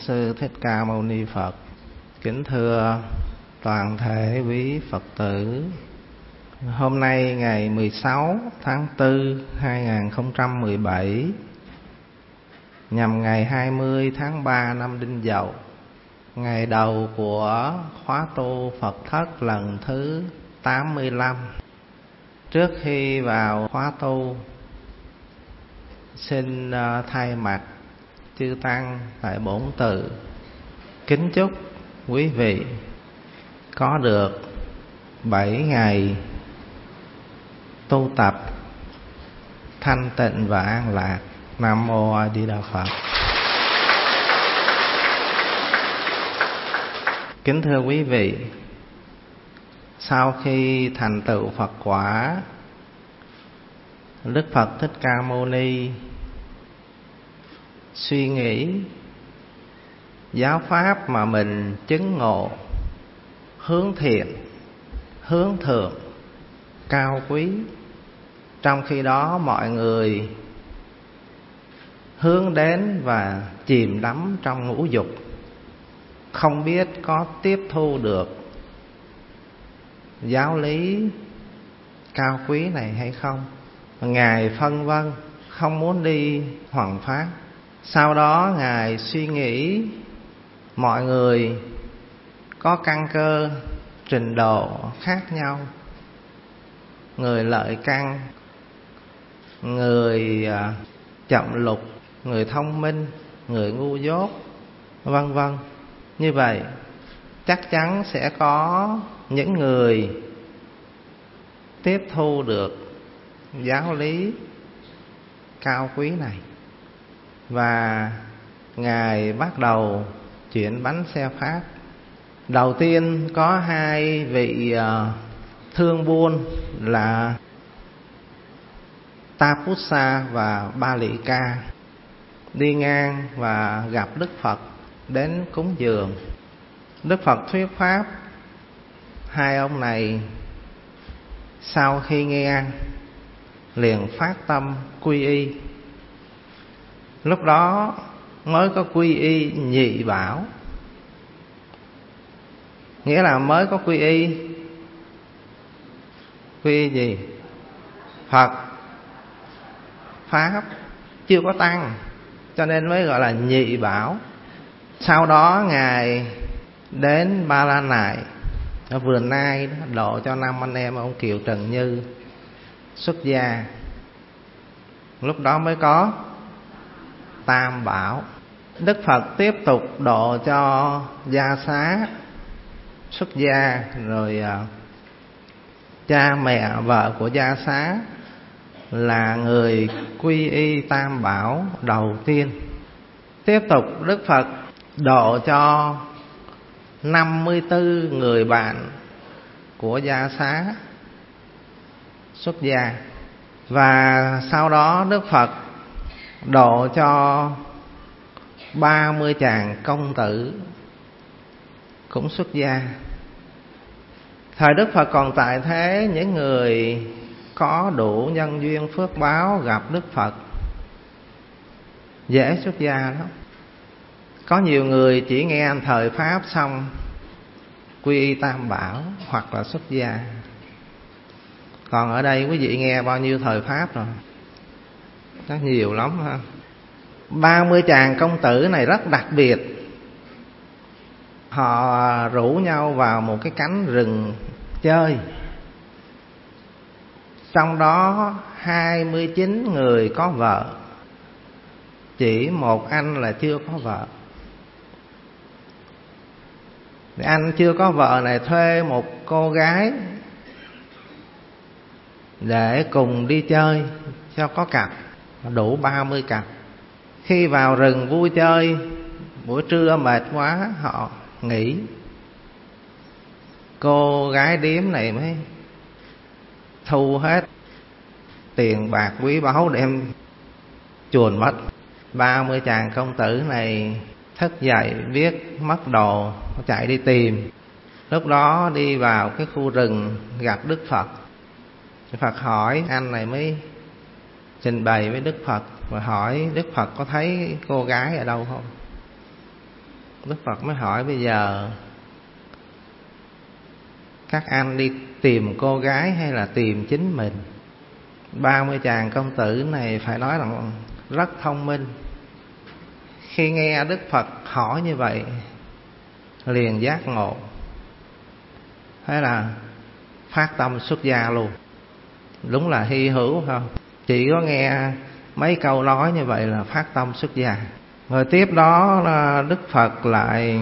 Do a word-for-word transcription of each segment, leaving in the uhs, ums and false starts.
Sư Thích Ca Mâu Ni Phật. Kính thưa toàn thể quý Phật tử, hôm nay ngày mười sáu tháng tư hai nghìn không trăm mười bảy, nhằm ngày hai mươi tháng ba năm Đinh Dậu, ngày đầu của khóa tu Phật Thất lần thứ tám mươi lăm. Trước khi vào khóa tu, xin thay mặt chư tăng tại bổn tự kính chúc quý vị có được bảy ngày tu tập thanh tịnh và an lạc. Nam mô A Di Đà Phật. Kính thưa quý vị, sau khi thành tựu Phật quả, Đức Phật Thích Ca Mâu Ni suy nghĩ giáo pháp mà mình chứng ngộ hướng thiện, hướng thượng, cao quý. Trong khi đó mọi người hướng đến và chìm đắm trong ngũ dục, không biết có tiếp thu được giáo lý cao quý này hay không. Ngài phân vân, không muốn đi hoằng pháp. Sau đó Ngài suy nghĩ mọi người có căn cơ trình độ khác nhau, người lợi căn, người chậm lục, người thông minh, người ngu dốt, vân vân. Như vậy chắc chắn sẽ có những người tiếp thu được giáo lý cao quý này. Và Ngài bắt đầu chuyển bánh xe pháp. Đầu tiên có hai vị thương buôn là Tapussa và Ba Lị Ca đi ngang và gặp Đức Phật đến cúng dường. Đức Phật thuyết pháp. Hai ông này sau khi nghe liền phát tâm quy y. Lúc đó mới có quy y nhị bảo. Nghĩa là mới có quy y. Quy y gì? Phật, Pháp, chưa có Tăng, cho nên mới gọi là nhị bảo. Sau đó Ngài đến Ba La Nại, ở vườn Nai, độ cho năm anh em ông Kiều Trần Như xuất gia. Lúc đó mới có Tam Bảo. Đức Phật tiếp tục độ cho Gia Xá xuất gia, rồi cha mẹ vợ của Gia Xá là người quy y Tam Bảo đầu tiên. Tiếp tục Đức Phật độ cho năm mươi tư người bạn của Gia Xá xuất gia. Và sau đó Đức Phật độ cho ba mươi chàng công tử cũng xuất gia. Thời Đức Phật còn tại thế, những người có đủ nhân duyên phước báo gặp Đức Phật dễ xuất gia lắm. Có nhiều người chỉ nghe thời Pháp xong quy y Tam Bảo hoặc là xuất gia. Còn ở đây quý vị nghe bao nhiêu thời Pháp rồi? Rất nhiều lắm ha. ba mươi chàng công tử này rất đặc biệt. Họ rủ nhau vào một cái cánh rừng chơi. Trong đó hai mươi chín người có vợ, chỉ một anh là chưa có vợ. Anh chưa có vợ này thuê một cô gái để cùng đi chơi cho có cặp, đủ ba mươi cặp. Khi vào rừng vui chơi, buổi trưa mệt quá họ nghỉ. Cô gái điếm này mới thu hết tiền bạc quý báu đem chuồn mất. Ba mươi chàng công tử này thức dậy biết mất đồ, chạy đi tìm. Lúc đó đi vào cái khu rừng gặp Đức Phật. Đức Phật hỏi, anh này mới trình bày với Đức Phật và hỏi Đức Phật có thấy cô gái ở đâu không. Đức Phật mới hỏi bây giờ các anh đi tìm cô gái hay là tìm chính mình? Ba mươi chàng công tử này phải nói rằng rất thông minh. Khi nghe Đức Phật hỏi như vậy liền giác ngộ, thế là phát tâm xuất gia luôn. Đúng là hy hữu không? Chỉ có nghe mấy câu nói như vậy là phát tâm xuất gia. Rồi tiếp đó là Đức Phật lại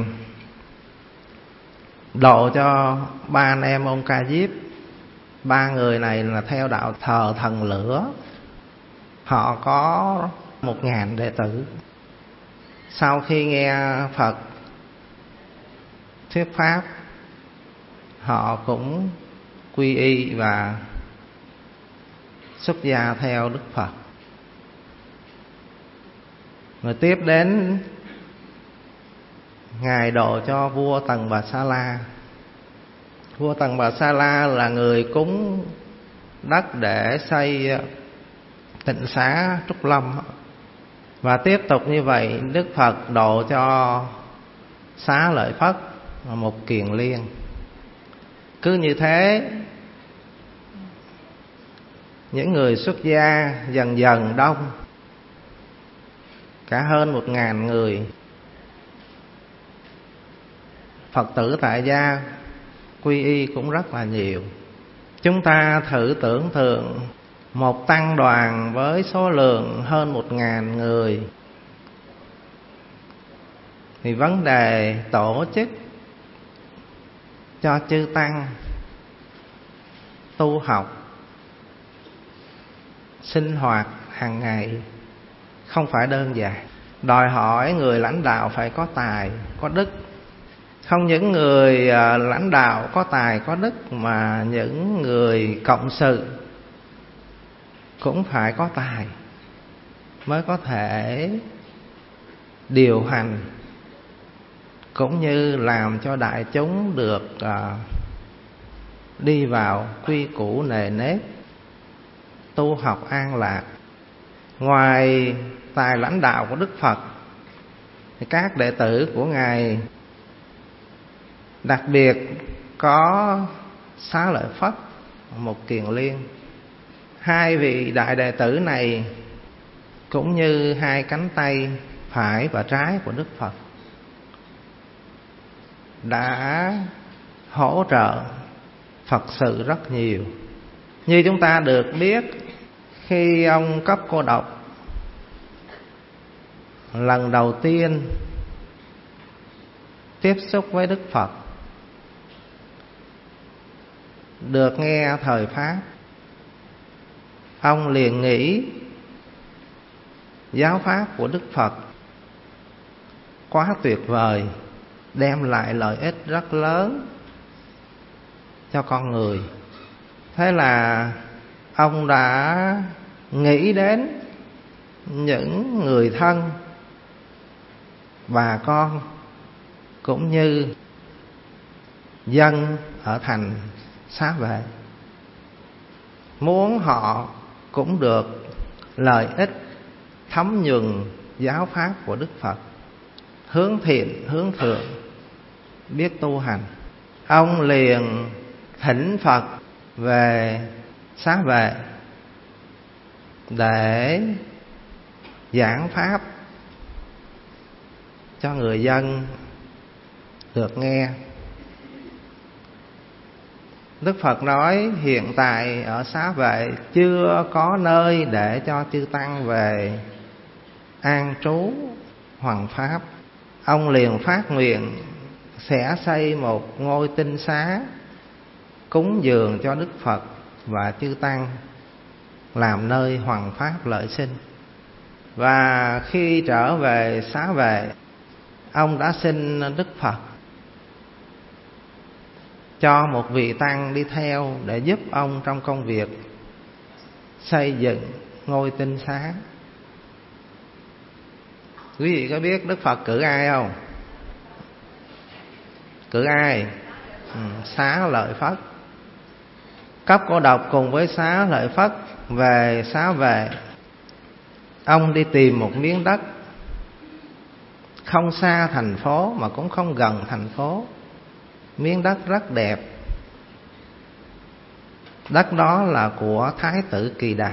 độ cho ba anh em ông Ca Diếp. Ba người này là theo đạo thờ thần lửa. Họ có một ngàn đệ tử. Sau khi nghe Phật thuyết pháp, họ cũng quy y và xuất gia theo Đức Phật. Rồi tiếp đến Ngài độ cho vua Tần Bà Sa La. Vua Tần Bà Sa La là người cúng đất để xây tịnh xá Trúc Lâm. Và tiếp tục như vậy, Đức Phật độ cho Xá Lợi Phất một Kiền Liên. Cứ như thế, những người xuất gia dần dần đông, cả hơn một ngàn người. Phật tử tại gia quy y cũng rất là nhiều. Chúng ta thử tưởng tượng một tăng đoàn với số lượng hơn một ngàn người, thì vấn đề tổ chức cho chư tăng tu học, sinh hoạt hàng ngày không phải đơn giản. Đòi hỏi người lãnh đạo phải có tài, có đức. Không những người lãnh đạo có tài, có đức, mà những người cộng sự cũng phải có tài mới có thể điều hành, cũng như làm cho đại chúng được đi vào quy củ nề nếp, tu học an lạc. Ngoài tài lãnh đạo của Đức Phật, thì các đệ tử của Ngài, đặc biệt có Xá Lợi Phất, một Kiền Liên. Hai vị đại đệ tử này cũng như hai cánh tay phải và trái của Đức Phật, đã hỗ trợ Phật sự rất nhiều. Như chúng ta được biết, khi ông Cấp Cô Độc lần đầu tiên tiếp xúc với Đức Phật, được nghe thời pháp, ông liền nghĩ giáo pháp của Đức Phật quá tuyệt vời, đem lại lợi ích rất lớn cho con người. Thế là ông đã nghĩ đến những người thân, bà con, cũng như dân ở thành Xá Vệ, muốn họ cũng được lợi ích thấm nhuần giáo pháp của Đức Phật, hướng thiện hướng thượng, biết tu hành. Ông liền thỉnh Phật về Xá Vệ để giảng pháp cho người dân được nghe. Đức Phật nói hiện tại ở Xá Vệ chưa có nơi để cho chư tăng về an trú hoằng pháp. Ông liền phát nguyện sẽ xây một ngôi tinh xá cúng dường cho Đức Phật và chư tăng, làm nơi hoằng pháp lợi sinh. Và khi trở về Xá Vệ, ông đã xin Đức Phật cho một vị tăng đi theo để giúp ông trong công việc xây dựng ngôi tinh xá. Quý vị có biết Đức Phật cử ai không? Cử ai? Ừ, Xá Lợi Phất. Cấp Cô Độc cùng với Xá Lợi Phất về Xá Vệ. Ông đi tìm một miếng đất không xa thành phố mà cũng không gần thành phố. Miếng đất rất đẹp. Đất đó là của Thái tử Kỳ Đà.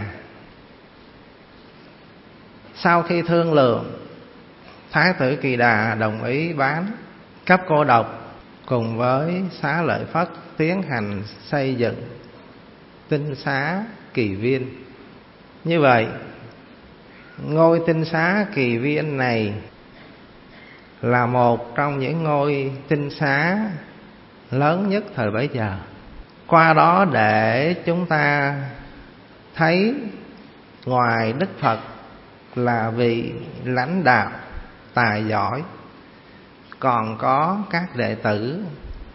Sau khi thương lượng, Thái tử Kỳ Đà đồng ý bán. Cấp Cô Độc cùng với Xá Lợi Phất tiến hành xây dựng tinh xá Kỳ Viên. Như vậy, ngôi tinh xá Kỳ Viên này là một trong những ngôi tinh xá lớn nhất thời bấy giờ. Qua đó để chúng ta thấy ngoài Đức Phật là vị lãnh đạo tài giỏi, còn có các đệ tử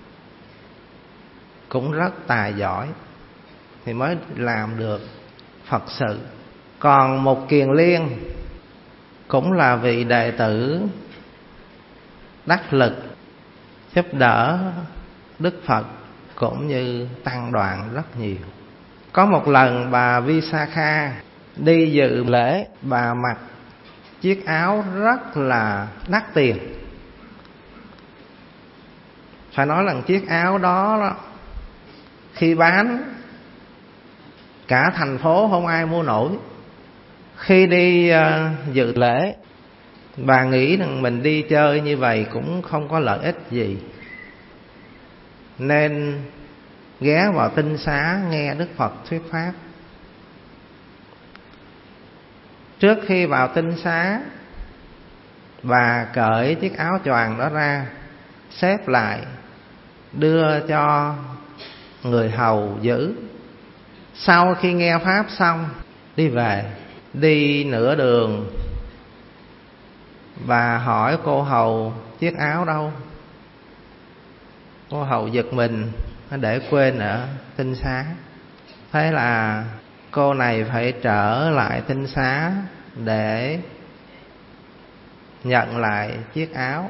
cũng rất tài giỏi thì mới làm được Phật sự. Còn Mục Kiền Liên cũng là vị đệ tử đắc lực giúp đỡ Đức Phật cũng như tăng đoàn rất nhiều. Có một lần bà Visakha đi dự lễ, bà mặc chiếc áo rất là đắt tiền. Phải nói là chiếc áo đó khi bán cả thành phố không ai mua nổi. Khi đi uh, dự lễ, bà nghĩ rằng mình đi chơi như vậy cũng không có lợi ích gì, nên ghé vào tinh xá nghe Đức Phật thuyết pháp. Trước khi vào tinh xá, bà cởi chiếc áo choàng đó ra, xếp lại, đưa cho người hầu giữ. Sau khi nghe pháp xong, đi về. Đi nửa đường, bà hỏi cô hầu chiếc áo đâu. Cô hầu giật mình, nó để quên ở tinh xá. Thế là cô này phải trở lại tinh xá để nhận lại chiếc áo.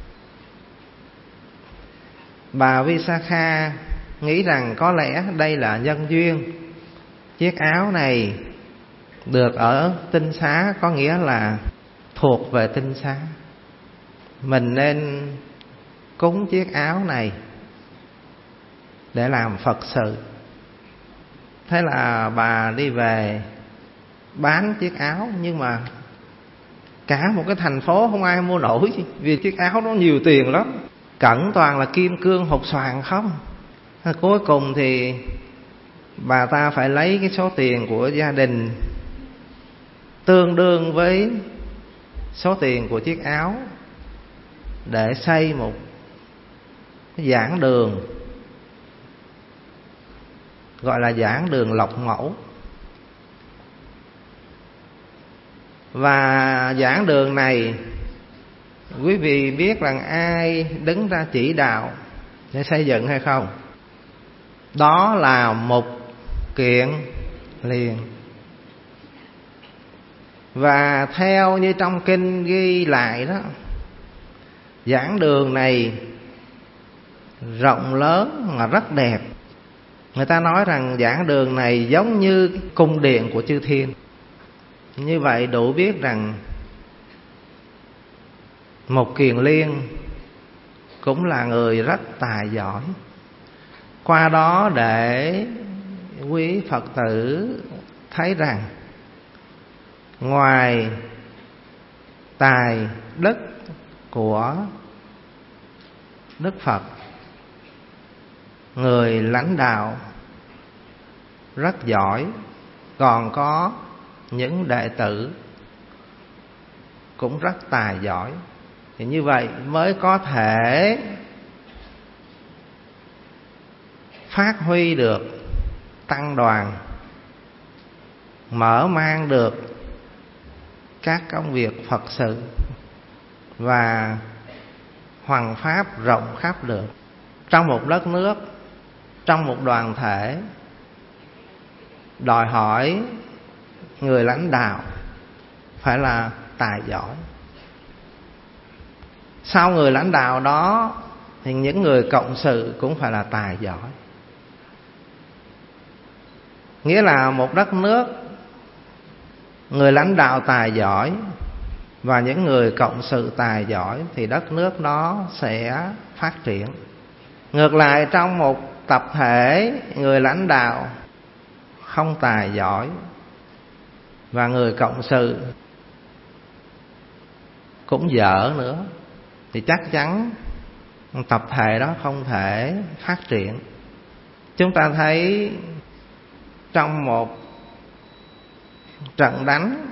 Bà Visakha nghĩ rằng có lẽ đây là nhân duyên. Chiếc áo này được ở tinh xá có nghĩa là thuộc về tinh xá, mình nên cúng chiếc áo này để làm Phật sự. Thế là bà đi về bán chiếc áo, nhưng mà cả một cái thành phố không ai mua nổi, vì chiếc áo nó nhiều tiền lắm, cẩn toàn là kim cương hột xoàn không. Cuối cùng thì bà ta phải lấy cái số tiền của gia đình tương đương với số tiền của chiếc áo để xây một cái giảng đường, gọi là giảng đường Lộc Mẫu. Và giảng đường này, quý vị biết rằng ai đứng ra chỉ đạo để xây dựng hay không? Đó là Mục Kiền Liên. Và theo như trong kinh ghi lại đó, giảng đường này rộng lớn mà rất đẹp. Người ta nói rằng giảng đường này giống như cung điện của chư thiên. Như vậy đủ biết rằng Mục Kiền Liên cũng là người rất tài giỏi. Qua đó để quý Phật tử thấy rằng ngoài tài đức của Đức Phật, người lãnh đạo rất giỏi, còn có những đệ tử cũng rất tài giỏi. Thì như vậy mới có thể phát huy được tăng đoàn, mở mang được các công việc Phật sự và hoằng pháp rộng khắp được. Trong một đất nước, trong một đoàn thể, đòi hỏi người lãnh đạo phải là tài giỏi. Sau người lãnh đạo đó thì những người cộng sự cũng phải là tài giỏi. Nghĩa là một đất nước, người lãnh đạo tài giỏi và những người cộng sự tài giỏi thì đất nước nó sẽ phát triển. Ngược lại, trong một tập thể người lãnh đạo không tài giỏi và người cộng sự cũng dở nữa thì chắc chắn tập thể đó không thể phát triển. Chúng ta thấy trong một trận đánh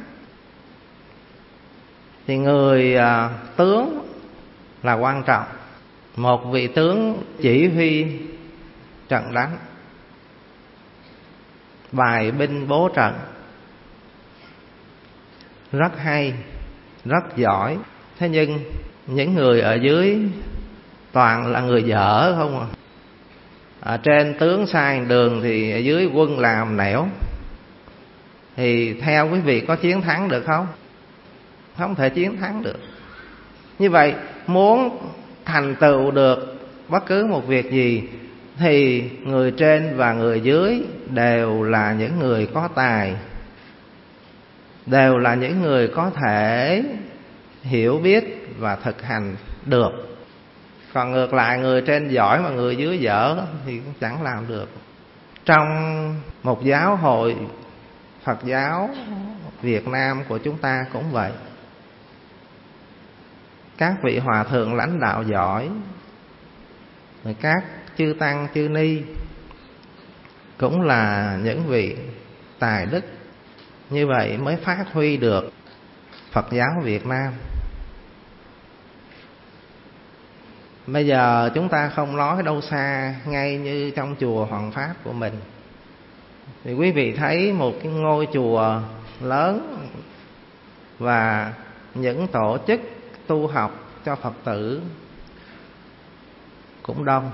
thì người à, tướng là quan trọng. Một vị tướng chỉ huy trận đánh, bài binh bố trận rất hay, rất giỏi. Thế nhưng những người ở dưới toàn là người dở không à. Ở trên tướng sai đường thì ở dưới quân làm nẻo. Thì theo quý vị có chiến thắng được không? Không thể chiến thắng được. Như vậy muốn thành tựu được bất cứ một việc gì thì người trên và người dưới đều là những người có tài, đều là những người có thể hiểu biết và thực hành được. Còn ngược lại, người trên giỏi mà người dưới dở thì cũng chẳng làm được. Trong một giáo hội Phật giáo Việt Nam của chúng ta cũng vậy. Các vị hòa thượng lãnh đạo giỏi, các chư tăng chư ni cũng là những vị tài đức. Như vậy mới phát huy được Phật giáo Việt Nam. Bây giờ chúng ta không nói đâu xa, ngay như trong chùa Hoàng Pháp của mình thì quý vị thấy một cái ngôi chùa lớn và những tổ chức tu học cho Phật tử cũng đông.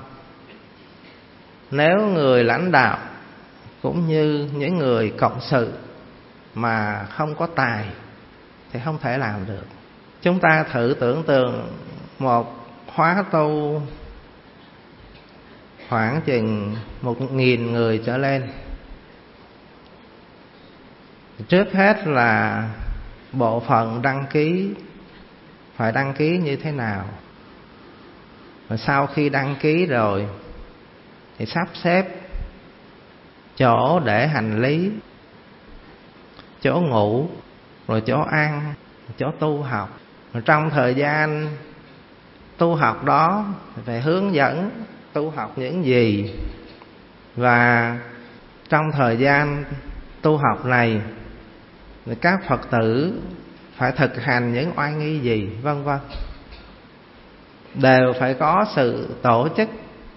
Nếu người lãnh đạo cũng như những người cộng sự mà không có tài thì không thể làm được. Chúng ta thử tưởng tượng một khóa tu khoảng chừng một nghìn người trở lên. Trước hết là bộ phận đăng ký phải đăng ký như thế nào. Và sau khi đăng ký rồi thì sắp xếp chỗ để hành lý, chỗ ngủ, rồi chỗ ăn, chỗ tu học. Rồi trong thời gian tu học đó phải hướng dẫn tu học những gì, và trong thời gian tu học này các Phật tử phải thực hành những oai nghi gì, vân vân, đều phải có sự tổ chức.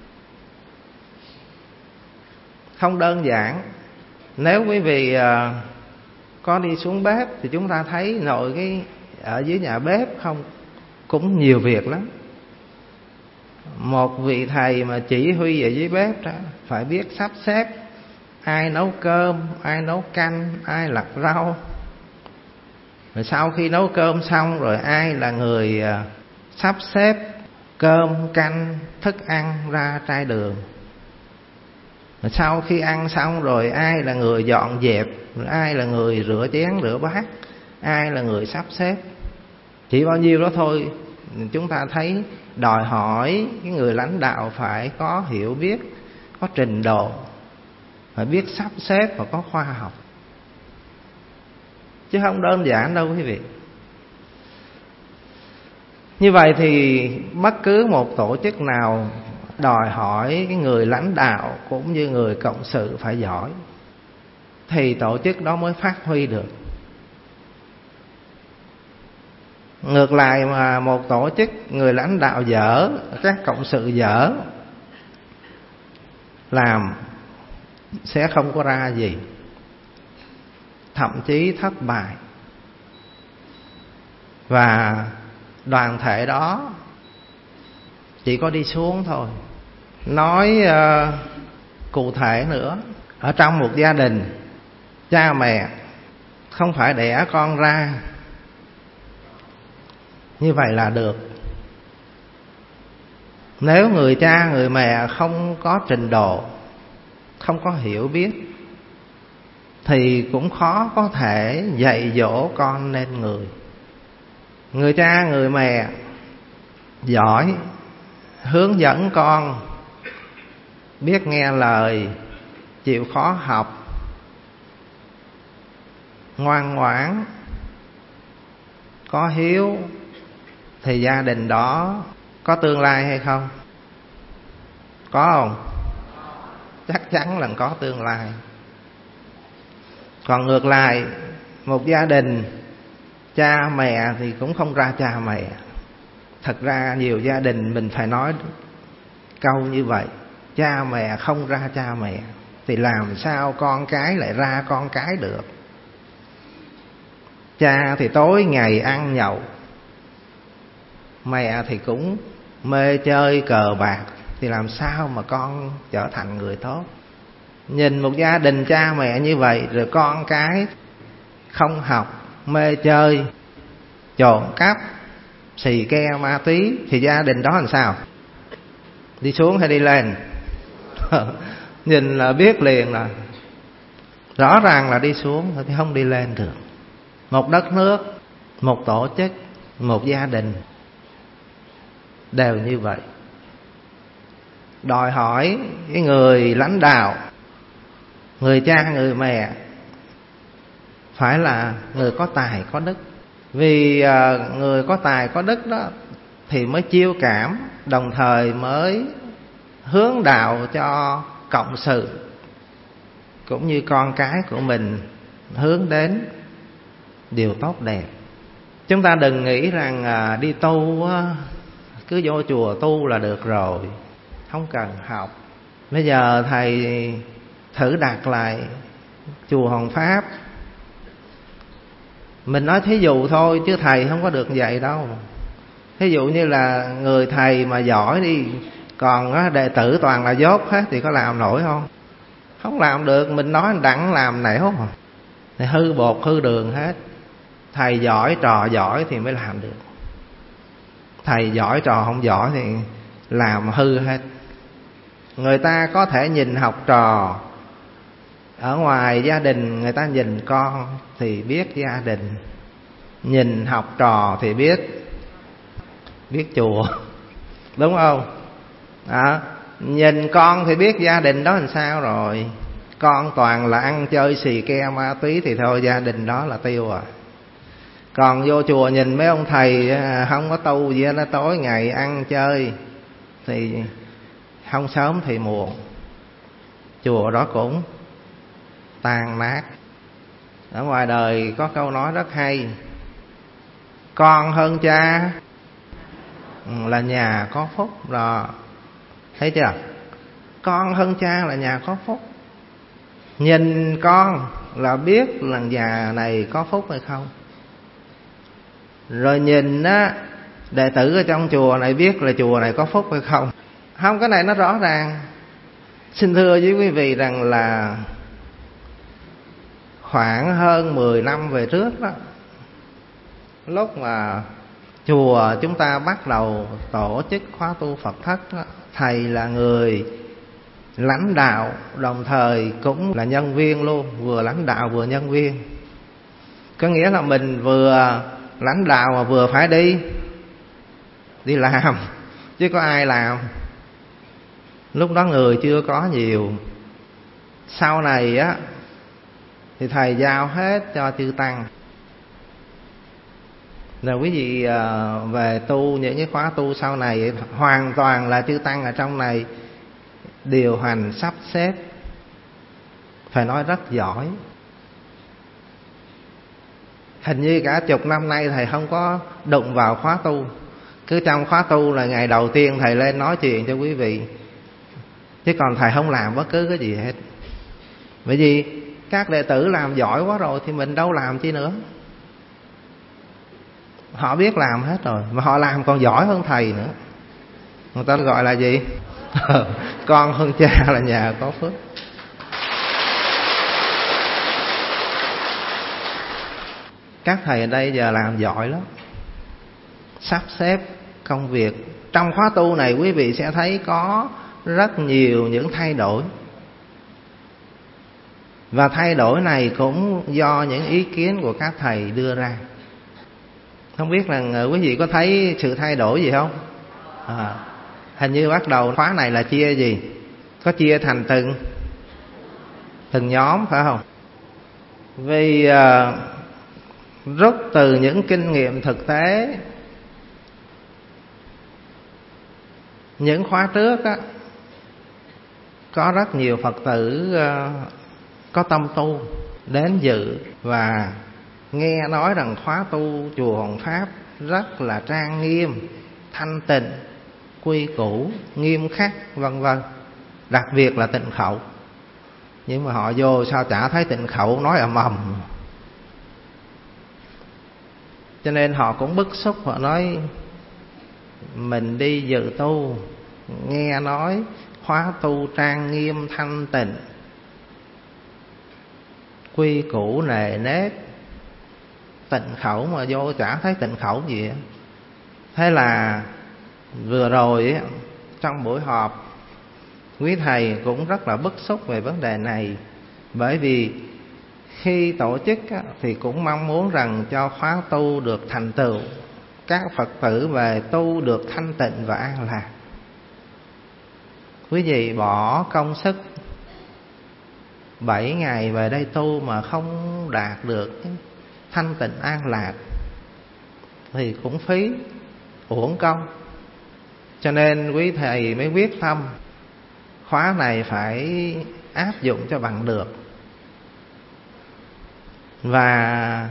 Không đơn giản. Nếu quý vị có đi xuống bếp thì chúng ta thấy nội cái ở dưới nhà bếp không cũng nhiều việc lắm. Một vị thầy mà chỉ huy ở dưới bếp đó phải biết sắp xếp ai nấu cơm, ai nấu canh, ai lặt rau. Rồi sau khi nấu cơm xong rồi ai là người sắp xếp cơm, canh, thức ăn ra trai đường. Rồi sau khi ăn xong rồi ai là người dọn dẹp, rồi ai là người rửa chén, rửa bát, ai là người sắp xếp. Chỉ bao nhiêu đó thôi chúng ta thấy đòi hỏi cái người lãnh đạo phải có hiểu biết, có trình độ, phải biết sắp xếp và có khoa học, chứ không đơn giản đâu quý vị. Như vậy thì bất cứ một tổ chức nào đòi hỏi cái người lãnh đạo cũng như người cộng sự phải giỏi thì tổ chức đó mới phát huy được. Ngược lại mà một tổ chức người lãnh đạo dở, các cộng sự dở, làm sẽ không có ra gì, thậm chí thất bại. Và đoàn thể đó chỉ có đi xuống thôi. Nói uh, cụ thể nữa, ở trong một gia đình, cha mẹ không phải đẻ con ra như vậy là được. Nếu người cha người mẹ không có trình độ, không có hiểu biết thì cũng khó có thể dạy dỗ con nên người. Người cha người mẹ giỏi hướng dẫn con, biết nghe lời, chịu khó học, ngoan ngoãn, có hiếu, thì gia đình đó có tương lai hay không? Có không? Chắc chắn là có tương lai. Còn ngược lại, một gia đình cha mẹ thì cũng không ra cha mẹ. Thật ra nhiều gia đình mình phải nói câu như vậy, cha mẹ không ra cha mẹ thì làm sao con cái lại ra con cái được? Cha thì tối ngày ăn nhậu, mẹ thì cũng mê chơi cờ bạc, thì làm sao mà con trở thành người tốt? Nhìn một gia đình cha mẹ như vậy, rồi con cái không học, mê chơi, trộm cắp, xì ke ma túy, thì gia đình đó làm sao? Đi xuống hay đi lên? Nhìn là biết liền là rõ ràng là đi xuống thì không đi lên được. Một đất nước, một tổ chức, một gia đình đều như vậy. Đòi hỏi cái người lãnh đạo, người cha người mẹ phải là người có tài có đức. Vì người có tài có đức đó thì mới chiêu cảm, đồng thời mới hướng đạo cho cộng sự, cũng như con cái của mình hướng đến điều tốt đẹp. Chúng ta đừng nghĩ rằng đi tu cứ vô chùa tu là được rồi, không cần học. Bây giờ thầy thử đặt lại chùa Hồng Pháp. Mình nói thí dụ thôi chứ thầy không có được vậy đâu. Thí dụ như là người thầy mà giỏi đi, còn đệ tử toàn là dốt hết thì có làm nổi không? Không làm được. Mình nói đặng làm nẻo mà, thì hư bột hư đường hết. Thầy giỏi trò giỏi thì mới làm được. Thầy giỏi trò không giỏi thì làm hư hết. Người ta có thể nhìn học trò ở ngoài gia đình, người ta nhìn con thì biết gia đình, nhìn học trò thì biết biết chùa, đúng không? Đó. Nhìn con thì biết gia đình đó làm sao rồi. Con toàn là ăn chơi xì ke ma túy thì thôi gia đình đó là tiêu rồi. Còn vô chùa nhìn mấy ông thầy không có tu gì hết, tối ngày ăn chơi thì không sớm thì muộn chùa đó cũng tan nát. Ở ngoài đời có câu nói rất hay: con hơn cha là nhà có phúc. Rồi, thấy chưa? Con hơn cha là nhà có phúc. Nhìn con là biết là nhà này có phúc hay không. Rồi nhìn á, đệ tử ở trong chùa này biết là chùa này có phúc hay không. Không, cái này nó rõ ràng. Xin thưa với quý vị rằng là khoảng hơn mười năm về trước đó, lúc mà chùa chúng ta bắt đầu tổ chức khóa tu Phật thất đó, thầy là người lãnh đạo, đồng thời cũng là nhân viên luôn, vừa lãnh đạo vừa nhân viên. Có nghĩa là mình vừa lãnh đạo mà vừa phải đi đi làm, chứ có ai làm. Lúc đó người chưa có nhiều. Sau này á thì thầy giao hết cho chư tăng. Rồi quý vị về tu những cái khóa tu sau này hoàn toàn là chư tăng ở trong này điều hành sắp xếp, phải nói rất giỏi. Hình như cả chục năm nay thầy không có đụng vào khóa tu. Cứ trong khóa tu là ngày đầu tiên thầy lên nói chuyện cho quý vị, chứ còn thầy không làm bất cứ cái gì hết. Bởi vì các đệ tử làm giỏi quá rồi thì mình đâu làm chi nữa. Họ biết làm hết rồi, mà họ làm còn giỏi hơn thầy nữa. Người ta gọi là gì? Con hơn cha là nhà có phước. Các thầy ở đây giờ làm giỏi lắm, sắp xếp công việc. Trong khóa tu này quý vị sẽ thấy có rất nhiều những thay đổi. Và thay đổi này cũng do những ý kiến của các thầy đưa ra. Không biết là quý vị có thấy sự thay đổi gì không? À, hình như bắt đầu khóa này là chia gì? Có chia thành từng từng nhóm phải không? Vì à, rút từ những kinh nghiệm thực tế, những khóa trước á, có rất nhiều Phật tử à, có tâm tu đến dự và nghe nói rằng khóa tu chùa Hộ Pháp rất là trang nghiêm, thanh tịnh, quy củ, nghiêm khắc, vân vân. Đặc biệt là tịnh khẩu. Nhưng mà họ vô sao chả thấy tịnh khẩu, nói ầm ầm. Cho nên họ cũng bức xúc, họ nói mình đi dự tu, nghe nói khóa tu trang nghiêm thanh tịnh, quy củ nề nếp, tịnh khẩu mà vô chả thấy tịnh khẩu gì á. Thế là vừa rồi á, trong buổi họp, quý thầy cũng rất là bức xúc về vấn đề này. Bởi vì khi tổ chức á, thì cũng mong muốn rằng cho khóa tu được thành tựu, các Phật tử về tu được thanh tịnh và an lạc. Quý vị bỏ công sức bảy ngày về đây tu mà không đạt được thanh tịnh an lạc thì cũng phí, uổng công. Cho nên quý thầy mới quyết tâm khóa này phải áp dụng cho bằng được. Và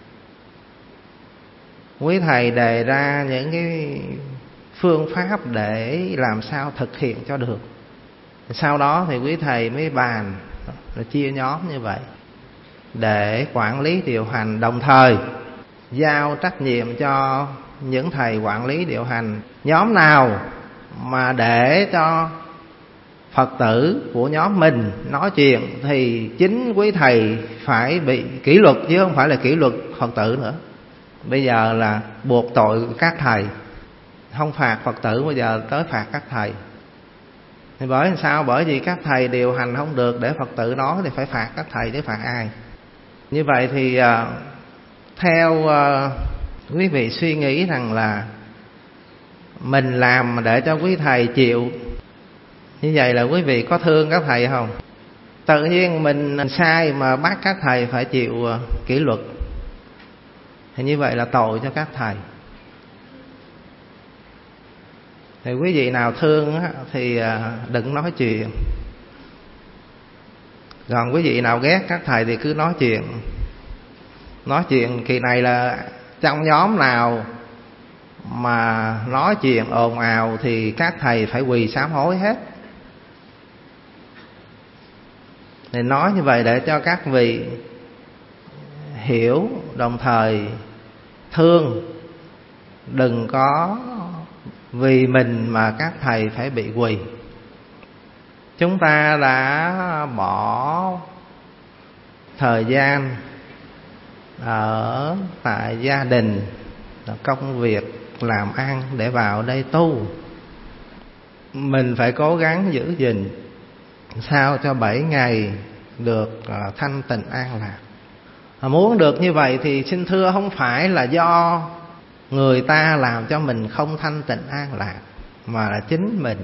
quý thầy đề ra những cái phương pháp để làm sao thực hiện cho được. Sau đó thì quý thầy mới bàn rồi chia nhóm như vậy để quản lý điều hành, đồng thời giao trách nhiệm cho những thầy quản lý điều hành. Nhóm nào mà để cho Phật tử của nhóm mình nói chuyện thì chính quý thầy phải bị kỷ luật, chứ không phải là kỷ luật Phật tử nữa. Bây giờ là buộc tội các thầy, không phạt Phật tử, bây giờ tới phạt các thầy. Thì bởi sao? Bởi vì các thầy điều hành không được để Phật tử nói thì phải phạt các thầy, chứ phạt ai? Như vậy thì uh, theo uh, quý vị suy nghĩ rằng là mình làm để cho quý thầy chịu, như vậy là quý vị có thương các thầy không? Tự nhiên mình sai mà bắt các thầy phải chịu uh, kỷ luật, thì như vậy là tội cho các thầy. Thì quý vị nào thương á, thì đừng nói chuyện. Còn quý vị nào ghét các thầy thì cứ nói chuyện. Nói chuyện kỳ này là trong nhóm nào mà nói chuyện ồn ào thì các thầy phải quỳ sám hối hết. Thì nói như vậy để cho các vị hiểu, đồng thời thương. Đừng có vì mình mà các thầy phải bị quỳ. Chúng ta đã bỏ thời gian ở tại gia đình, công việc, làm ăn để vào đây tu. Mình phải cố gắng giữ gìn sao cho bảy ngày được thanh tịnh an lạc. Muốn được như vậy thì xin thưa không phải là do người ta làm cho mình không thanh tịnh an lạc, mà là chính mình.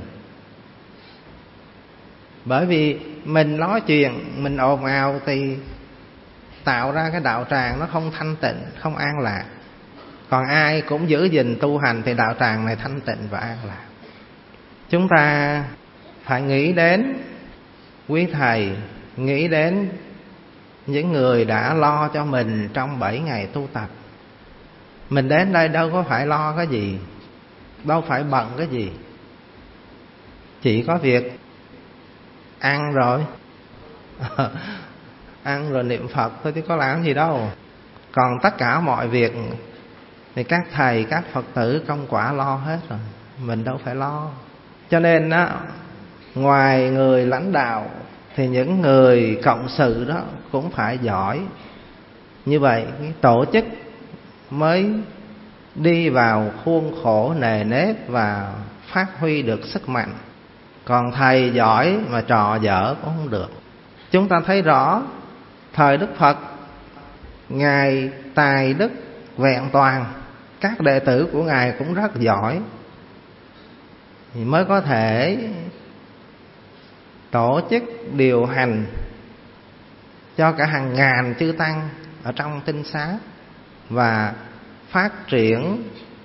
Bởi vì mình nói chuyện, mình ồn ào thì tạo ra cái đạo tràng nó không thanh tịnh, không an lạc. Còn ai cũng giữ gìn tu hành thì đạo tràng này thanh tịnh và an lạc. Chúng ta phải nghĩ đến quý thầy, nghĩ đến những người đã lo cho mình trong bảy ngày tu tập. Mình đến đây đâu có phải lo cái gì, đâu phải bận cái gì, chỉ có việc ăn rồi ăn rồi niệm Phật thôi, chứ có làm gì đâu. Còn tất cả mọi việc thì các thầy, các Phật tử công quả lo hết rồi, mình đâu phải lo. Cho nên á, ngoài người lãnh đạo thì những người cộng sự đó cũng phải giỏi. Như vậy tổ chức mới đi vào khuôn khổ nề nếp và phát huy được sức mạnh. Còn thầy giỏi mà trò dở cũng không được. Chúng ta thấy rõ thời Đức Phật, Ngài tài đức vẹn toàn, các đệ tử của Ngài cũng rất giỏi, thì mới có thể tổ chức điều hành cho cả hàng ngàn chư tăng ở trong tinh xá và phát triển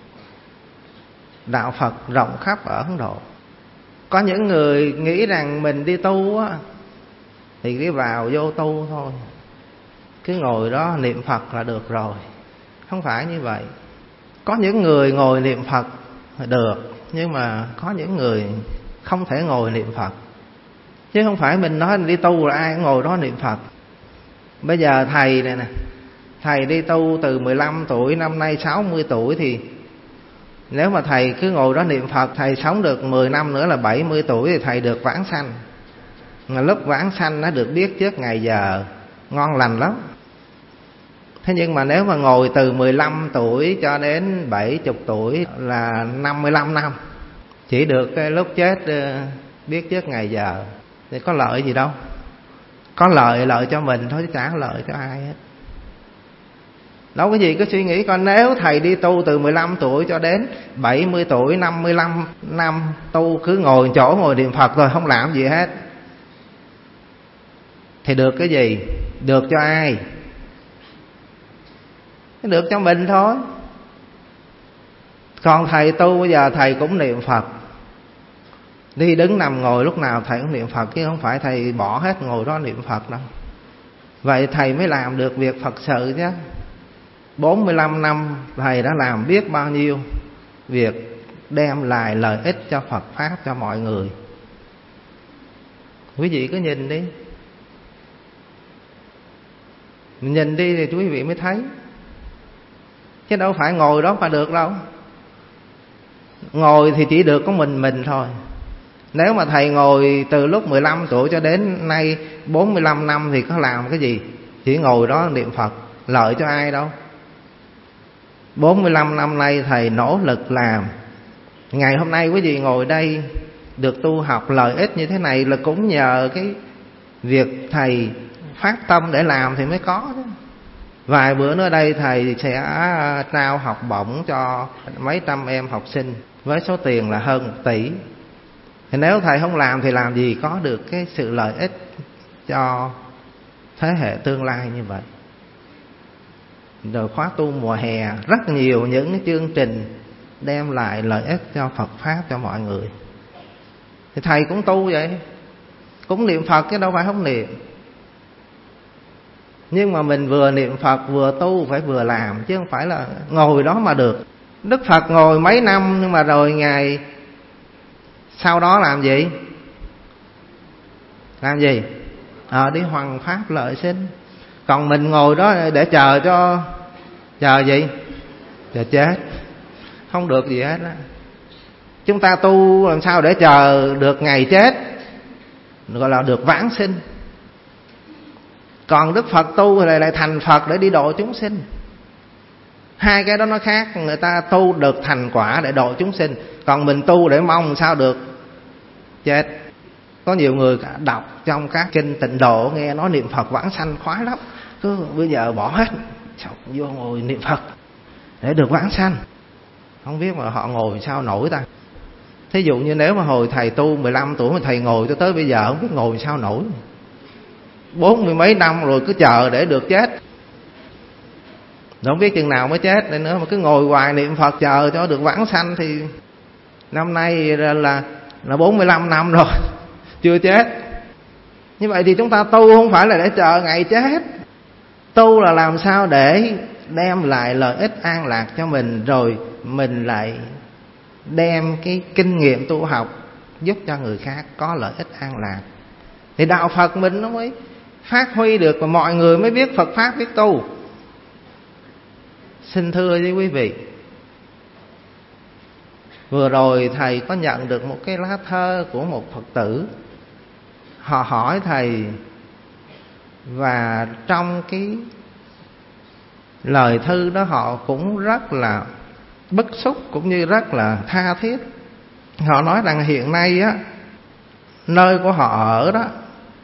đạo Phật rộng khắp ở Ấn Độ. Có những người nghĩ rằng mình đi tu á, thì cứ vào vô tu thôi, cứ ngồi đó niệm Phật là được rồi. Không phải như vậy. Có những người ngồi niệm Phật được, nhưng mà có những người không thể ngồi niệm Phật. Chứ không phải mình nói đi tu là ai cũng ngồi đó niệm Phật. Bây giờ thầy này nè, thầy đi tu từ mười lăm tuổi, năm nay sáu mươi tuổi, thì nếu mà thầy cứ ngồi đó niệm Phật, thầy sống được mười năm nữa là bảy mươi tuổi thì thầy được vãng sanh. Mà lúc vãng sanh nó được biết trước ngày giờ, ngon lành lắm. Thế nhưng mà nếu mà ngồi từ mười lăm tuổi cho đến bảy mươi tuổi là năm mươi lăm năm, chỉ được cái lúc chết biết trước ngày giờ, thì có lợi gì đâu. Có lợi lợi cho mình thôi chứ chả có lợi cho ai hết. Đâu có gì, cứ suy nghĩ coi, nếu thầy đi tu từ mười lăm tuổi cho đến bảy mươi tuổi, năm mươi lăm năm tu, cứ ngồi chỗ ngồi niệm Phật rồi không làm gì hết, thì được cái gì? Được cho ai? Được cho mình thôi. Còn thầy tu bây giờ thầy cũng niệm Phật, đi đứng nằm ngồi lúc nào thầy cũng niệm Phật, chứ không phải thầy bỏ hết ngồi đó niệm Phật đâu. Vậy thầy mới làm được việc Phật sự chứ. Bốn mươi lăm năm thầy đã làm biết bao nhiêu việc đem lại lợi ích cho Phật Pháp cho mọi người. Quý vị cứ nhìn đi, nhìn đi thì quý vị mới thấy, chứ đâu phải ngồi đó mà được đâu. Ngồi thì chỉ được có mình mình thôi. Nếu mà thầy ngồi từ lúc mười lăm tuổi cho đến nay bốn mươi lăm năm thì có làm cái gì? Chỉ ngồi đó niệm Phật, lợi cho ai đâu. Bốn mươi lăm năm nay thầy nỗ lực làm, ngày hôm nay quý vị ngồi đây được tu học lợi ích như thế này là cũng nhờ cái việc thầy phát tâm để làm thì mới có chứ. Vài bữa nữa đây thầy sẽ trao học bổng cho mấy trăm em học sinh với số tiền là hơn một tỷ. Thì nếu thầy không làm thì làm gì có được cái sự lợi ích cho thế hệ tương lai như vậy. Rồi khóa tu mùa hè rất nhiều những cái chương trình đem lại lợi ích cho Phật Pháp cho mọi người. Thì thầy cũng tu vậy, cũng niệm Phật chứ đâu phải không niệm. Nhưng mà mình vừa niệm Phật vừa tu phải vừa làm, chứ không phải là ngồi đó mà được. Đức Phật ngồi mấy năm nhưng mà rồi Ngài sau đó làm gì? Làm gì? À, đi hoằng pháp lợi sinh. Còn mình ngồi đó để chờ cho chờ gì? Chờ chết. Không được gì hết á. Chúng ta tu làm sao để chờ được ngày chết, gọi là được vãng sinh. Còn Đức Phật tu thì lại thành Phật để đi độ chúng sinh. Hai cái đó nó khác. Người ta tu được thành quả để độ chúng sinh, còn mình tu để mong sao được chết. Có nhiều người đọc trong các kinh tịnh độ nghe nói niệm Phật vãng sanh khoái lắm, cứ bây giờ bỏ hết vô ngồi niệm Phật để được vãng sanh. Không biết mà họ ngồi sao nổi ta. Thí dụ như nếu mà hồi thầy tu mười lăm tuổi mà thầy ngồi cho tới bây giờ không biết ngồi sao nổi. Bốn mươi mấy năm rồi cứ chờ để được chết, không biết chừng nào mới chết nên nữa, mà cứ ngồi hoài niệm Phật chờ cho được vãng sanh thì năm nay là là bốn mươi lăm năm rồi chưa chết. Như vậy thì chúng ta tu không phải là để chờ ngày chết. Tu là làm sao để đem lại lợi ích an lạc cho mình, rồi mình lại đem cái kinh nghiệm tu học giúp cho người khác có lợi ích an lạc, thì đạo Phật mình nó mới phát huy được và mọi người mới biết Phật Pháp, biết tu. Xin thưa với quý vị, vừa rồi thầy có nhận được một cái lá thơ của một Phật tử. Họ hỏi thầy, và trong cái lời thư đó họ cũng rất là bức xúc cũng như rất là tha thiết. Họ nói rằng hiện nay á, nơi của họ ở đó,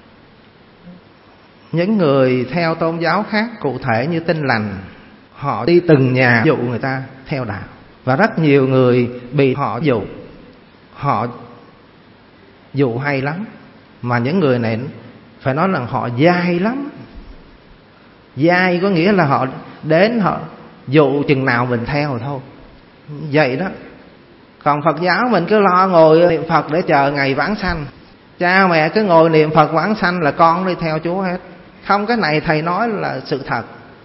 những người theo tôn giáo khác cụ thể như Tin Lành, họ đi từng nhà dụ người ta theo đạo. Và rất nhiều người bị họ dụ, họ dụ hay lắm. Mà những người này phải nói là họ dai lắm. Dai có nghĩa là họ đến họ dụ chừng nào mình theo thôi, vậy đó. Còn Phật giáo mình cứ lo ngồi niệm Phật để chờ ngày vãng sanh. Cha mẹ cứ ngồi niệm Phật vãng sanh là con đi theo Chúa hết. Không, cái này thầy nói là sự thật.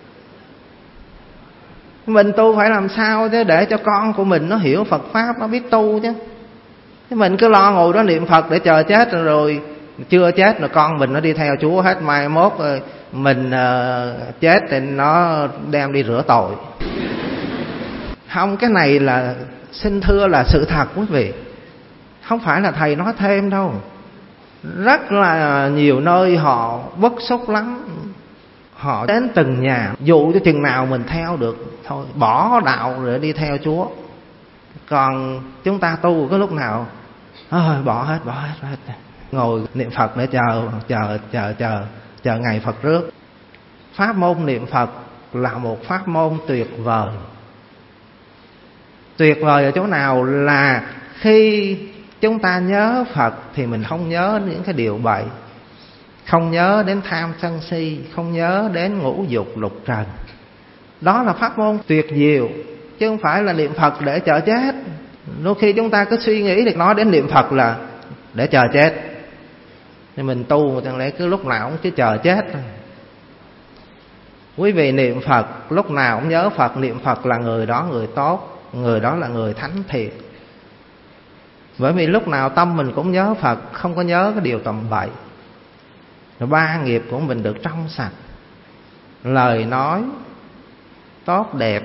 Mình tu phải làm sao chứ để cho con của mình nó hiểu Phật Pháp, nó biết tu chứ. Thế mình cứ lo ngồi đó niệm Phật để chờ chết, rồi, rồi chưa chết rồi con mình nó đi theo Chúa hết. Mai mốt mình uh, chết thì nó đem đi rửa tội. Không, cái này là xin thưa là sự thật quý vị. Không phải là thầy nói thêm đâu. Rất là nhiều nơi họ bức xúc lắm. Họ đến từng nhà dụ cho chừng nào mình theo được thôi, bỏ đạo rồi đi theo Chúa. Còn chúng ta tu có lúc nào à, bỏ hết, bỏ hết, bỏ hết. Ngồi niệm Phật để chờ, chờ, chờ, chờ, chờ ngày Phật rước. Pháp môn niệm Phật là một pháp môn tuyệt vời. Tuyệt vời ở chỗ nào là khi chúng ta nhớ Phật thì mình không nhớ những cái điều bậy, không nhớ đến tham sân si, không nhớ đến ngũ dục lục trần. Đó là pháp môn tuyệt diệu, chứ không phải là niệm Phật để chờ chết. Đôi khi chúng ta cứ suy nghĩ được nói đến niệm Phật là để chờ chết. Thì mình tu chẳng lẽ cứ lúc nào cũng cứ chờ chết. Quý vị niệm Phật lúc nào cũng nhớ Phật, niệm Phật là người đó người tốt, người đó là người thánh thiện. Bởi vì lúc nào tâm mình cũng nhớ Phật, không có nhớ cái điều tầm bậy. Rồi ba nghiệp của mình được trong sạch, lời nói tốt đẹp,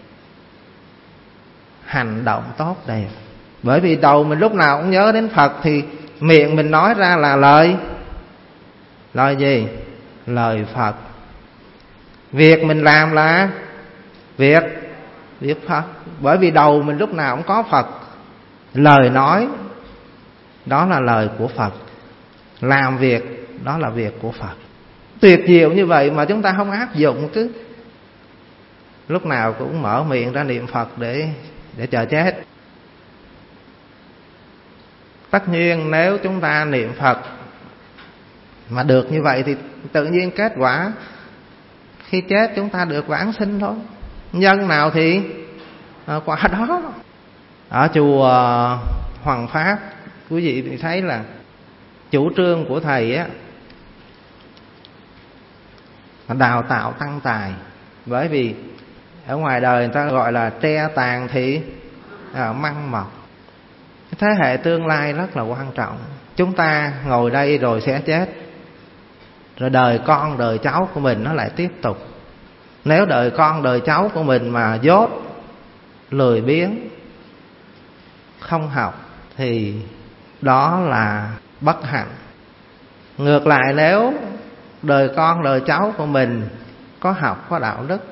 hành động tốt đẹp. Bởi vì đầu mình lúc nào cũng nhớ đến Phật thì miệng mình nói ra là lời lời gì? Lời Phật. Việc mình làm là việc việc Phật. Bởi vì đầu mình lúc nào cũng có Phật. Lời nói đó là lời của Phật, làm việc đó là việc của Phật. Tuyệt diệu như vậy mà chúng ta không áp dụng, cứ lúc nào cũng mở miệng ra niệm Phật để để chờ chết. Tất nhiên nếu chúng ta niệm Phật mà được như vậy thì tự nhiên kết quả khi chết chúng ta được vãng sinh thôi. Nhân nào thì à, quả đó. Ở chùa Hoàng Pháp, quý vị thấy là chủ trương của thầy á là đào tạo tăng tài. Bởi vì ở ngoài đời người ta gọi là tre tàn thì à, măng mọc. Thế hệ tương lai rất là quan trọng. Chúng ta ngồi đây rồi sẽ chết, rồi đời con đời cháu của mình nó lại tiếp tục. Nếu đời con đời cháu của mình mà dốt, lười biếng, không học thì đó là bất hạnh. Ngược lại, nếu đời con đời cháu của mình có học, có đạo đức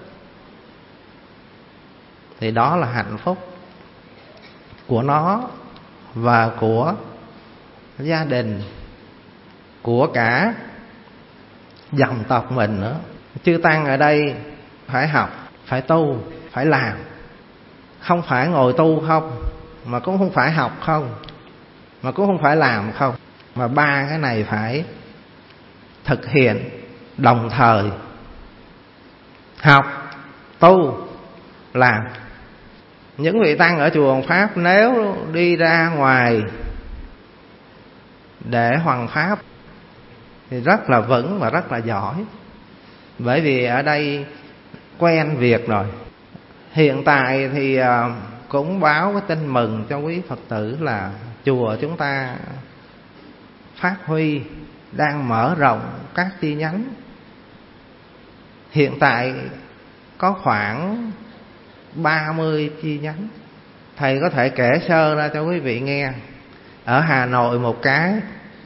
thì đó là hạnh phúc của nó và của gia đình, của cả dòng tộc mình nữa. Chư tăng ở đây phải học, phải tu, phải làm. Không phải ngồi tu không, mà cũng không phải học không, mà cũng không phải làm không, mà ba cái này phải thực hiện đồng thời. Học, tu, làm. Những vị tăng ở chùa Hoàng Pháp nếu đi ra ngoài để hoằng pháp thì rất là vững và rất là giỏi. Bởi vì ở đây quen việc rồi. Hiện tại thì cũng báo cái tin mừng cho quý Phật tử là chùa chúng ta phát huy, đang mở rộng các chi nhánh. Hiện tại có khoảng ba mươi chi nhánh. Thầy có thể kể sơ ra cho quý vị nghe. Ở Hà Nội một cái,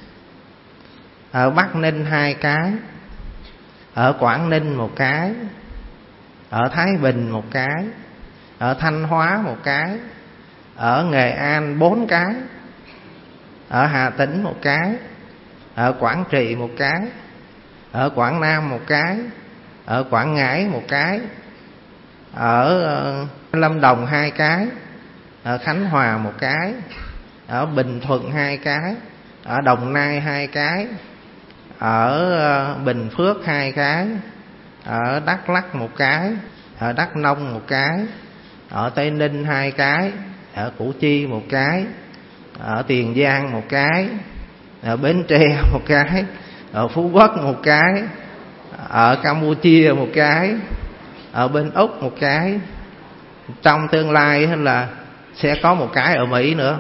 ở Bắc Ninh hai cái, ở Quảng Ninh một cái, ở Thái Bình một cái, ở Thanh Hóa một cái, ở Nghệ An bốn cái, ở Hà Tĩnh một cái, ở Quảng Trị một cái, ở Quảng Nam một cái, ở Quảng Ngãi một cái, ở Lâm Đồng hai cái, ở Khánh Hòa một cái, ở Bình Thuận hai cái, ở Đồng Nai hai cái, ở Bình Phước hai cái, ở Đắk Lắk một cái, ở Đắk Nông một cái, ở Tây Ninh hai cái, ở Củ Chi một cái, ở Tiền Giang một cái, ở Bến Tre một cái, ở Phú Quốc một cái, ở Campuchia một cái, ở bên Úc một cái. Trong tương lai là sẽ có một cái ở Mỹ nữa.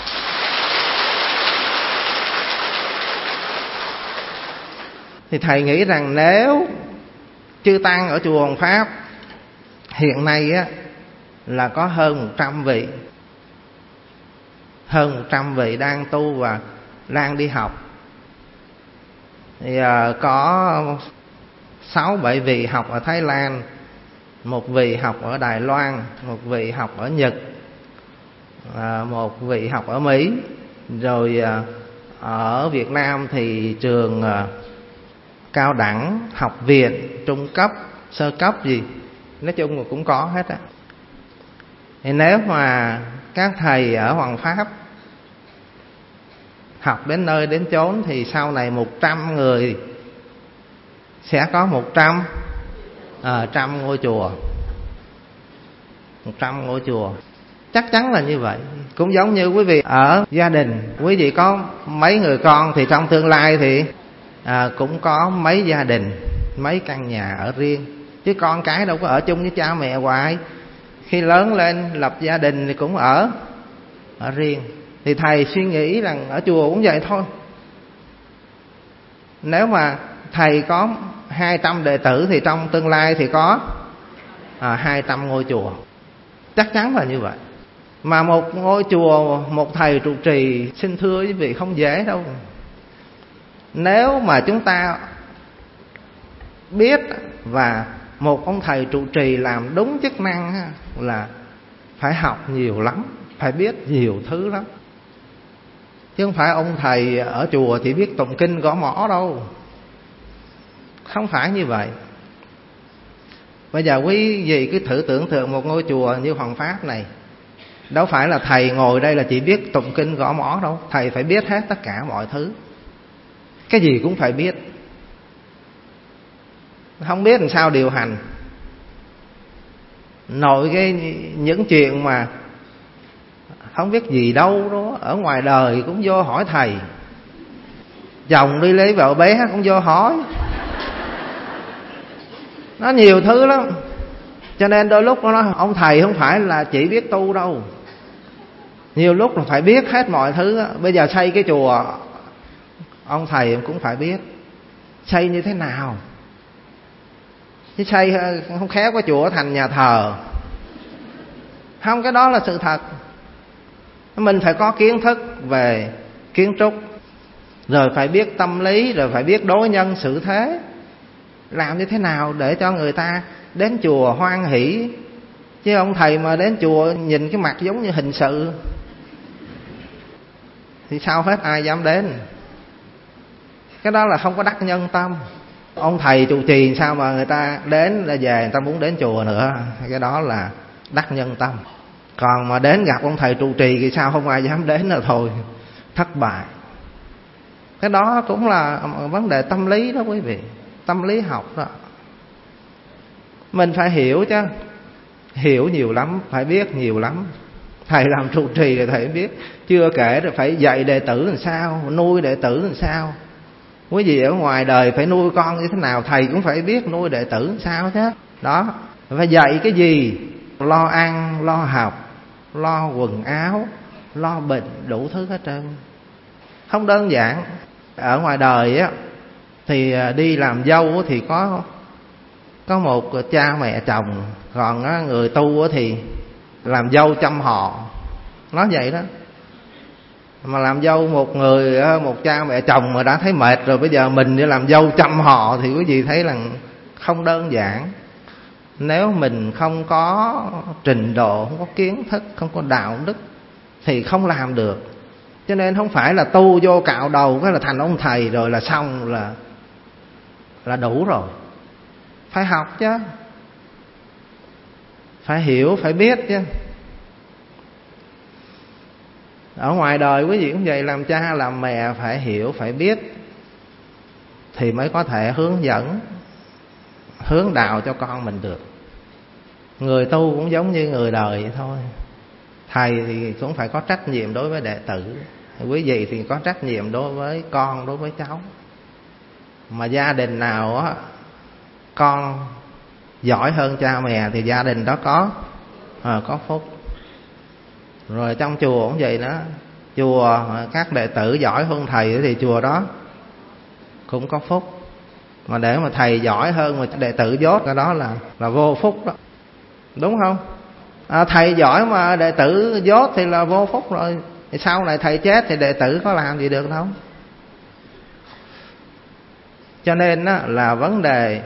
Thì thầy nghĩ rằng nếu chư tăng ở chùa Hoàng Pháp hiện nay á là có hơn một trăm vị, hơn một trăm vị đang tu và đang đi học. Thì à, có sáu bảy vị học ở Thái Lan, một vị học ở Đài Loan, một vị học ở Nhật, à, một vị học ở Mỹ. Rồi à, ở Việt Nam thì trường à, cao đẳng, học viện, trung cấp, sơ cấp gì, nói chung là cũng có hết á. Thì nếu mà các thầy ở Hoàng Pháp học đến nơi đến chốn thì sau này một trăm người sẽ có một trăm à, trăm ngôi chùa, một trăm ngôi chùa, chắc chắn là như vậy. Cũng giống như quý vị ở gia đình, quý vị có mấy người con thì trong tương lai thì à, cũng có mấy gia đình, mấy căn nhà ở riêng, chứ con cái đâu có ở chung với cha mẹ hoài. Khi lớn lên lập gia đình thì cũng ở ở riêng. Thì thầy suy nghĩ rằng ở chùa cũng vậy thôi. Nếu mà thầy có hai trăm đệ tử thì trong tương lai thì có à, hai trăm ngôi chùa, chắc chắn là như vậy. Mà một ngôi chùa, một thầy trụ trì, xin thưa quý vị, không dễ đâu. Nếu mà chúng ta biết và một ông thầy trụ trì làm đúng chức năng là phải học nhiều lắm, phải biết nhiều thứ lắm. Chứ không phải ông thầy ở chùa chỉ biết tụng kinh gõ mõ đâu. Không phải như vậy. Bây giờ quý vị cứ thử tưởng tượng một ngôi chùa như Hoàng Pháp này, đâu phải là thầy ngồi đây là chỉ biết tụng kinh gõ mõ đâu. Thầy phải biết hết tất cả mọi thứ, cái gì cũng phải biết. Không biết làm sao điều hành. Nội cái những chuyện mà không biết gì đâu đó, ở ngoài đời cũng vô hỏi thầy. Chồng đi lấy vợ bé cũng vô hỏi. Nó nhiều thứ lắm. Cho nên đôi lúc nó nói ông thầy không phải là chỉ biết tu đâu, nhiều lúc là phải biết hết mọi thứ. Bây giờ xây cái chùa, ông thầy cũng phải biết xây như thế nào, chứ xây không khéo cái chùa thành nhà thờ. Không, cái đó là sự thật. Mình phải có kiến thức về kiến trúc, rồi phải biết tâm lý, rồi phải biết đối nhân xử thế, làm như thế nào để cho người ta đến chùa hoan hỷ. Chứ ông thầy mà đến chùa nhìn cái mặt giống như hình sự thì sao hết ai dám đến. Cái đó là không có đắc nhân tâm. Ông thầy trụ trì sao mà người ta đến là về người ta muốn đến chùa nữa, cái đó là đắc nhân tâm. Còn mà đến gặp ông thầy trụ trì thì sao không ai dám đến là thôi, thất bại. Cái đó cũng là vấn đề tâm lý đó quý vị, tâm lý học đó. Mình phải hiểu chứ, hiểu nhiều lắm, phải biết nhiều lắm. Thầy làm trụ trì thì thầy biết, chưa kể rồi phải dạy đệ tử làm sao, nuôi đệ tử làm sao. Quý vị ở ngoài đời phải nuôi con như thế nào, thầy cũng phải biết nuôi đệ tử làm sao chứ. Đó, phải dạy cái gì, lo ăn, lo học, lo quần áo, lo bệnh, đủ thứ hết trơn. Không đơn giản. Ở ngoài đời á thì đi làm dâu thì có có một cha mẹ chồng, còn người tu thì làm dâu chăm họ. Nói vậy đó. Mà làm dâu một người, một cha mẹ chồng mà đã thấy mệt rồi, bây giờ mình đi làm dâu chăm họ thì quý vị thấy là không đơn giản. Nếu mình không có trình độ, không có kiến thức, không có đạo đức thì không làm được. Cho nên không phải là tu vô cạo đầu cái là thành ông thầy rồi là xong, là là đủ rồi. Phải học chứ. phải hiểu, phải biết chứ. Ở ngoài đời quý vị cũng vậy, làm cha làm mẹ phải hiểu, phải biết thì mới có thể hướng dẫn, hướng đạo cho con mình được. Người tu cũng giống như người đời vậy thôi. Thầy thì cũng phải có trách nhiệm đối với đệ tử, quý vị thì có trách nhiệm đối với con, đối với cháu. Mà gia đình nào á con giỏi hơn cha mẹ thì gia đình đó có à, có phúc. Rồi trong chùa cũng vậy đó, chùa các đệ tử giỏi hơn thầy thì chùa đó cũng có phúc. Mà để mà thầy giỏi hơn mà đệ tử dốt, cái đó là là vô phúc đó, đúng không? À, thầy giỏi mà đệ tử dốt thì là vô phúc rồi. Thì sau này thầy chết thì đệ tử có làm gì được đâu. Cho nên đó, là vấn đề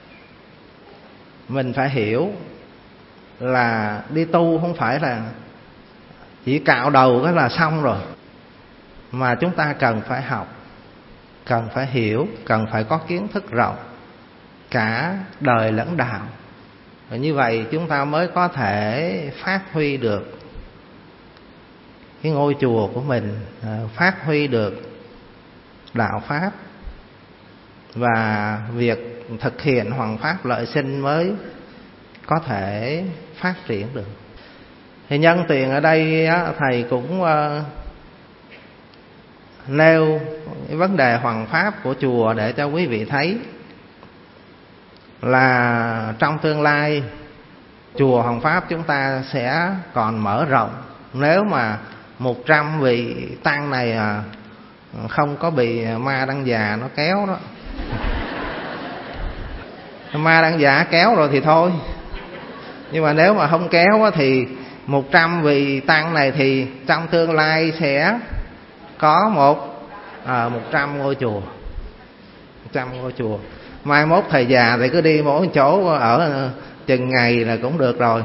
mình phải hiểu là đi tu không phải là chỉ cạo đầu cái là xong rồi, mà chúng ta cần phải học, cần phải hiểu, cần phải có kiến thức rộng cả đời lẫn đạo. Và như vậy chúng ta mới có thể phát huy được cái ngôi chùa của mình, phát huy được đạo pháp, và việc thực hiện hoằng pháp lợi sinh mới có thể phát triển được. Thì nhân tiện ở đây á, thầy cũng uh, nêu cái vấn đề hoằng pháp của chùa để cho quý vị thấy là trong tương lai chùa hoằng pháp chúng ta sẽ còn mở rộng. Nếu mà một trăm vị tăng này à, không có bị ma đăng già nó kéo đó, ma đăng giả kéo rồi thì thôi. Nhưng mà nếu mà không kéo thì một trăm vị tăng này thì trong tương lai sẽ có một à, một trăm ngôi chùa, một trăm ngôi chùa. Mai mốt thầy già thì cứ đi mỗi chỗ ở chừng ngày là cũng được rồi.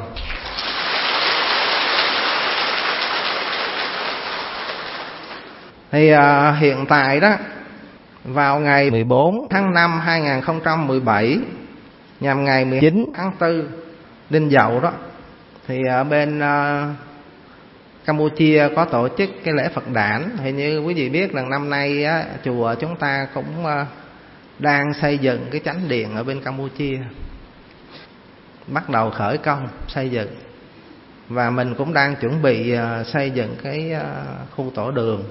Thì à, hiện tại đó, vào ngày mười bốn tháng năm hai nghìn không trăm mười bảy, nhằm ngày mười chín tháng tư Đinh Dậu đó, thì ở bên uh, Campuchia có tổ chức cái lễ Phật đản. Thì như quý vị biết là năm nay á, chùa chúng ta cũng uh, đang xây dựng cái chánh điện ở bên Campuchia, bắt đầu khởi công xây dựng. Và mình cũng đang chuẩn bị uh, xây dựng cái uh, khu tổ đường.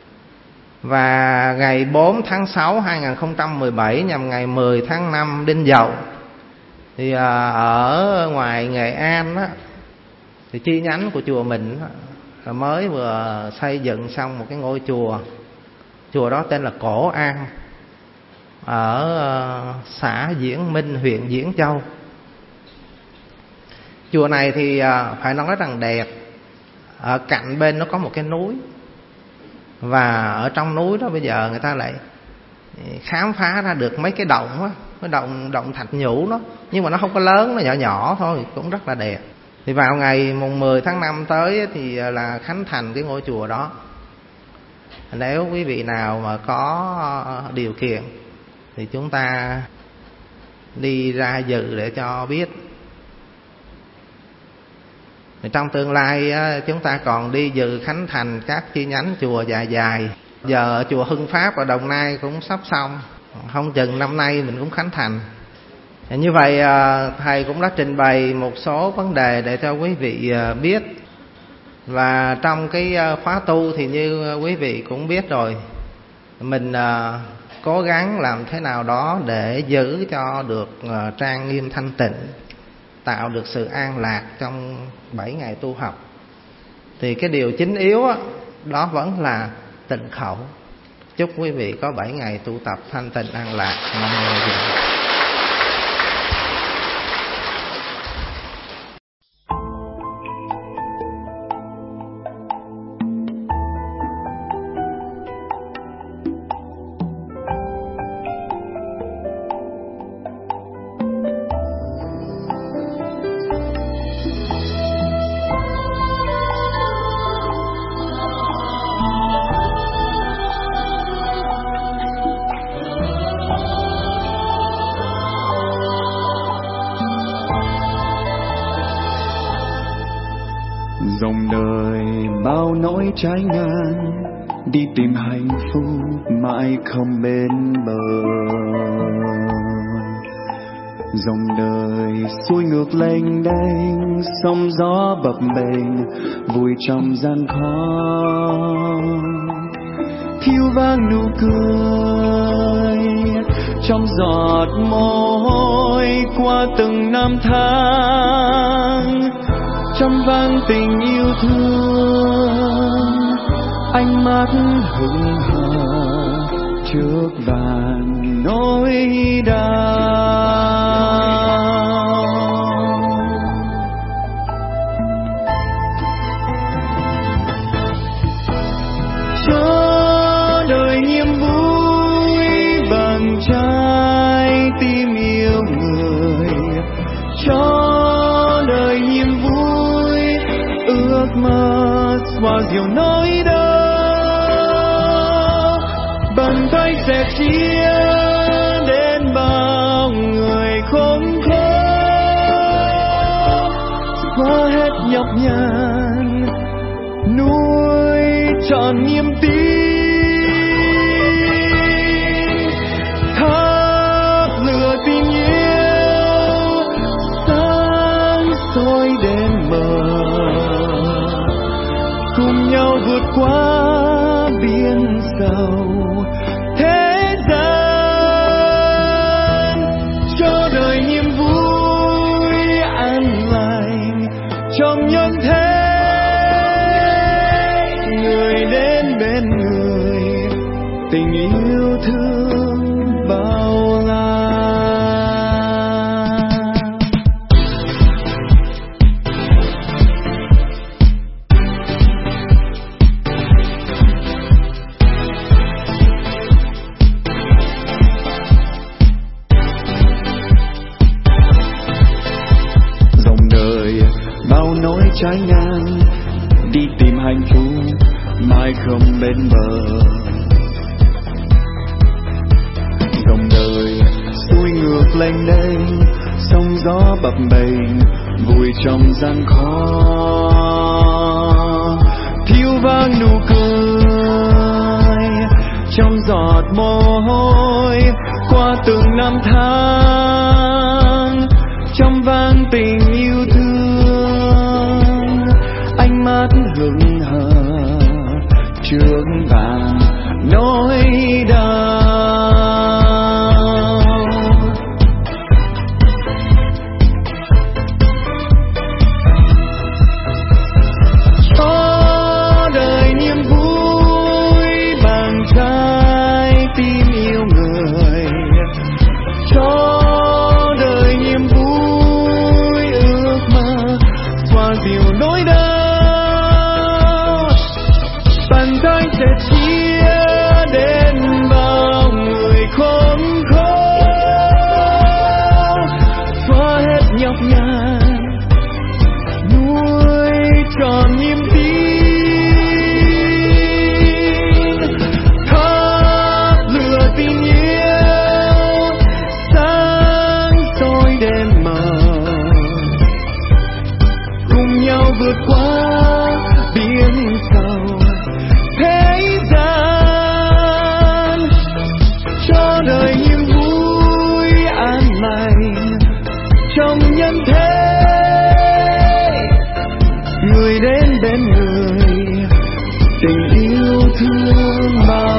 Và ngày bốn tháng sáu hai nghìn không trăm mười bảy, nhằm ngày mười tháng năm Đinh Dậu, thì uh, ở ngoài Nghệ An đó, thì chi nhánh của chùa mình đó, mới vừa xây dựng xong một cái ngôi chùa. Chùa đó tên là Cổ An, ở uh, xã Diễn Minh, huyện Diễn Châu. Chùa này thì uh, phải nói rằng đẹp. Ở cạnh bên nó có một cái núi, và ở trong núi đó bây giờ người ta lại khám phá ra được mấy cái động á, cái động động thạch nhũ đó, nhưng mà nó không có lớn, nó nhỏ nhỏ thôi, cũng rất là đẹp. Thì vào ngày mùng mười tháng năm tới thì là khánh thành cái ngôi chùa đó. Nếu quý vị nào mà có điều kiện thì chúng ta đi ra dự để cho biết. Thì trong tương lai chúng ta còn đi dự khánh thành các chi nhánh chùa dài dài. Giờ ở chùa Hưng Pháp ở Đồng Nai cũng sắp xong, không chừng năm nay mình cũng khánh thành. Như vậy thầy cũng đã trình bày một số vấn đề để cho quý vị biết. Và trong cái khóa tu thì như quý vị cũng biết rồi, mình cố gắng làm thế nào đó để giữ cho được trang nghiêm thanh tịnh, tạo được sự an lạc trong bảy ngày tu học. Thì cái điều chính yếu đó, đó vẫn là tịnh khẩu. Chúc quý vị có bảy ngày tu tập thanh tịnh an lạc. Nam mô Di Đà. Dòng đời bao nỗi trái ngang, đi tìm hạnh phúc mãi không bên bờ. Dòng đời xuôi ngược lênh đênh, sóng gió bập bềnh vùi trong gian khó. Thiếu vang nụ cười trong giọt mồ hôi qua từng năm tháng, trong vang tình yêu thương, ánh mắt hững hờ trước vàn nỗi đau. Cho đời niềm vui bằng trái tim yêu người, cho đời niềm vui ước mơ xoa dịu nỗi đau, bàn tay sẻ chia đến bao người khốn khó, qua hết nhọc nhằn nuôi trọn niềm tin, thắp lửa tình yêu sáng soi đêm mờ, cùng nhau vượt qua biển sầu thế gian, cho đời niềm vui an lành trong nhân thế, người đến bên người tình yêu thương bao la. Bao nỗi trái ngang, đi tìm hạnh phúc mai không bên bờ. Dòng đời xuôi ngược lênh đênh, sóng gió bập bềnh vùi trong gian khó. Thiếu vang nụ cười trong giọt mồ hôi qua từng năm tháng, trong vang tình yêu thương, ánh mắt hững hờ trước vàng nỗi đau. Cho đời niềm vui bằng trái tim yêu người, cho đời niềm vui ước mơ xoa dịu nỗi đau, bàn tay sẽ chia đến bao người khốn khó, xóa hết nhọc nhằn nuôi trọn niềm tin, thắp lửa tình yêu sáng soi đêm mờ, cùng nhau vượt qua biển sầu thế gian, cho đời niềm vui an lành trong nhân thế, người đến bên người tình yêu thương bao